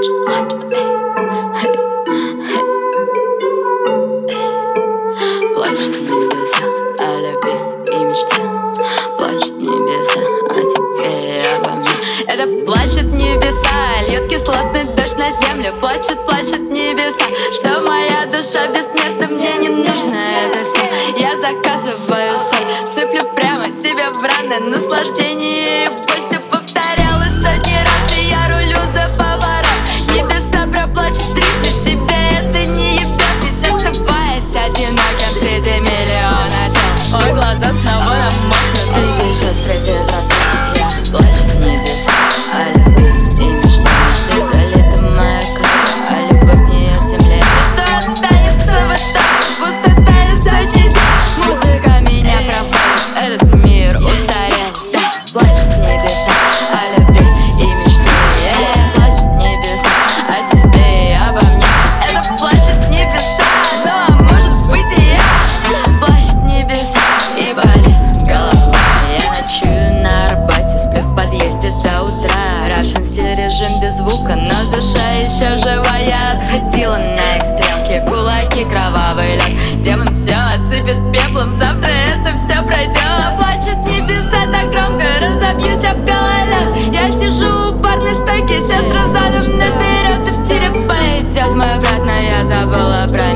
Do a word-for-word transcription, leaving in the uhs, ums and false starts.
плачет, плачет, эй, эй, эй, эй. Плачет небеса о любви и мечте. Плачет небеса о тебе и обо мне. Это плачет небеса, льет кислотный дождь на землю. Плачет, плачет небеса, что моя душа бессмертна. Мне не нужно это все, я заказываю соль. Сыплю прямо себе в раны наслаждение и боль. Все повторялось сотни раз, и я рулю за поворот. Небеса проплачут трижды, тебе это не ебет. Ведь оставаясь одиноким среди миллиона тел. Ой, глаза снова намокнут, и пишет в третий раз. Плачет небеса о любви и мечте. Мечты залита моя кровь, а любовь не от земли. И что останешься в итоге? Пустота и сотни дней. Музыка меня проводит, этот мир устарел. Да, плачет небеса о любви и мечте. Yeah. Плачет небеса о тебе и обо мне. Это плачет небеса, ну а может быть и я. Плачет небеса и болит голова. Я ночую на Арбате, сплю в подъезде до утра. Russian стиль, режим без звука, но душа еще жива. Я отходила на экстремки, кулаки, кровавый лед. Демон все осыпет пеплом, завтра это все пройдет. Плачет небеса так громко, разобьюсь об гололед. Я сижу у барной стойки, сестра замуж наперед. И штире пойдет мой брат, но я забыла про